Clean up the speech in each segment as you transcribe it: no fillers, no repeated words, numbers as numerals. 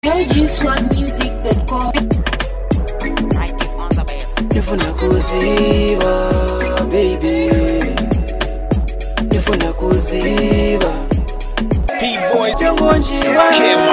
LGSwagmusic.com. Nifuna kuziba baby, nifuna kuziba P-boy Jongo njiwa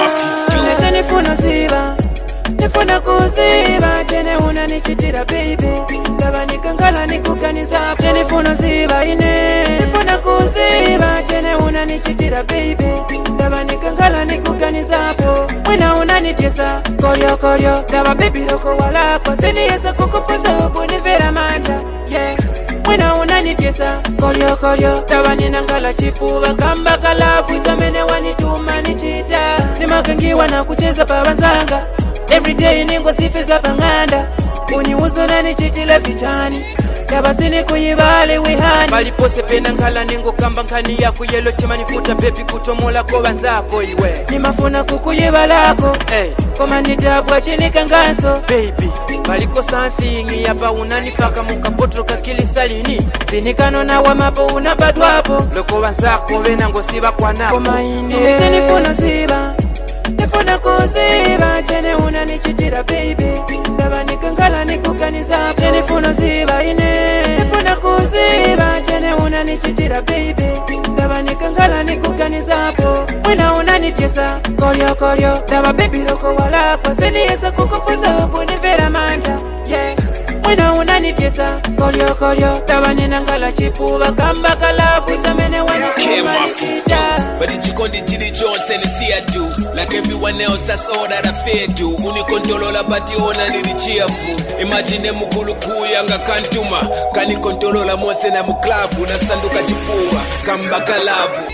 Nete nifuna ziba, nifuna kuziba Chene unanichitira baby, Daba nikangala nikukaniza Chene nifuna ziba ine, nifuna kuziba Chene unanichitira baby, Daba nikangala nikukaniza po Mwina unanitesa, kolyo Daba baby roko wala kwa Sini yesa kukufuza upu nivera manja Yeah Mwina unanitesa, kolyo Daba ninangala chipuwa Kamba kalafu chamene wanituma nichita Nimakangiwa na kucheza pabazanga Everyday ningo sipeza panganda Uniuzo na nichitile vichani Daba sini kuyibale wihani Balipose pena nkala ningo kamba nkani ya kuyelo chema nifuta baby kutomola kwa wanzako iwe Nimafuna kukuyibalako Koma nitabwa chini kanganso Baby baliko something yapa unanifaka mukapoto kakilisalini Sinikano na wamapo unabadwapo Loko wanzako wena ngosiba kwa napo Koma ini Chene funa ziba Nifuna kuziba Chene unanichitira baby Daba nikangala nikukaniza Chene funa ziba ine Nifuna kuziba Chene unanichitira baby Daba nikangala nikukaniza po Mwina unanitesa kolyo Daba baby roko wala kwa Sini yesa kukufuza upu nivera manja Yeah Mwina unanitesa kolyo Daba ninangala chipuwa Kamba kalafu chamene wanituma nisita But it's Chikondi Chidi Jones and see I do Like everyone else, that's all that I fear do Uni kontolola bati ona nili cheerful Imagine mukulu kuyanga kantuma Kani kontolola mwose na muklabu Na sanduka chipuwa Kamba kalavu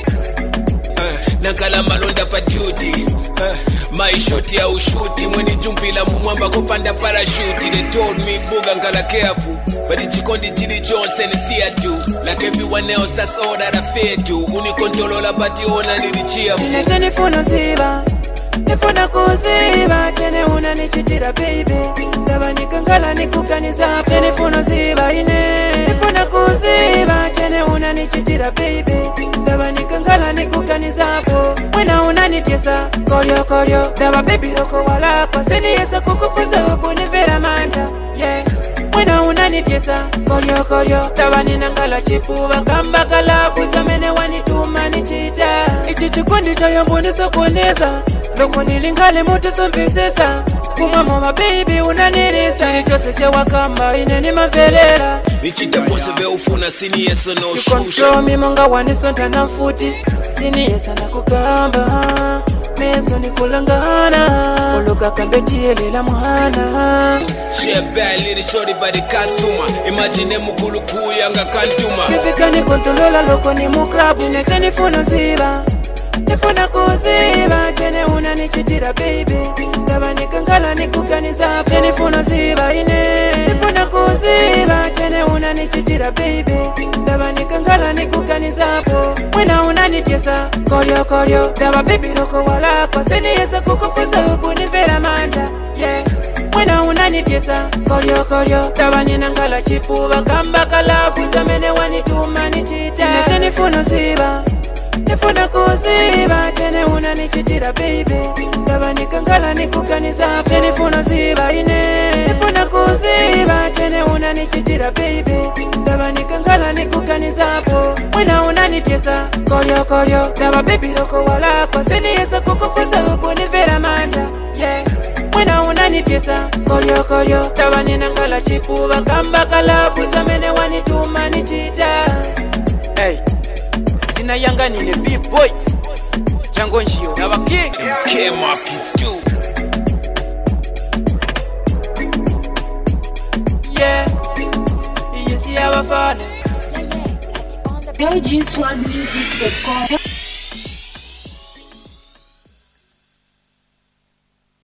Nankala malonda pa duty My shot ya ushuti Mweni jumpila mumwamba kupanda parachute They told me buga ngala careful But it's Chikondi Chidi Jones and see I do Like everyone else, that's all that I fear do Uni kontolola bati ona nili cheerful Nete nifuna ziba Nifuna kuziba Chene unanichitira baby Daba nikangala nikukaniza Chene nifuna ziba ine Nifuna kuziba Chene unanichitira baby Daba nikangala nikukaniza po Mwina unanitesa kolyo Daba baby roko wala kwa Sini yesa kukufuza upu nivera manja Yeah Mwina unanitesa kolyo Daba ninangala chipuwa Kamba kalafu chamene wanituma nichita Ichi chikundi cha yambonesa kuoneza Loko nilingale mutu somvisesa Kumama ma baby unanirisa Nichose chewa kamba ine ni mavelera Nichita pose ve ufuna sini yesa no shusha Control mi monga wanisonta na futi Sini yesa na kukamba Meso ni kulangana Oluka kambeti elela muhana She a bad little shorty body kasuma Imagine mukulu kuyanga kantuma Kifika ni kontolola loko ni mukrabu Neche nifuna ziba Nifuna kuziba Chene unanichitira baby Daba nikangala nikukaniza Chene nifuna ziba ine Nifuna kuziba Chene unanichitira baby Daba nikangala nikukaniza po Mwina unanitesa kolyo Daba baby roko wala kwa Sini yesa kukufuza upu nivera manja Yeah Mwina unanitesa kolyo Daba ninangala chipuwa Kamba kalafu chamene wanituma nichita Neche nifuna ziba Nifuna kuziba Chene unanichitira baby Daba nikangala nikukaniza Chene nifuna ziba ine Nifuna kuziba Chene unanichitira baby Daba nikangala nikukaniza po Mwina unanitesa kolyo Daba baby roko wala kwa Sini yesa kukufuza upu nivera manja Yeah Mwina unanitesa kolyo Daba ninangala chipuwa Kamba kalafu chamene wanituma nichita Hey Sina yanga nine B-boy Jango njio Daba king K-Mafia too Yeah Iyi si abafana LGSwagmusic.com.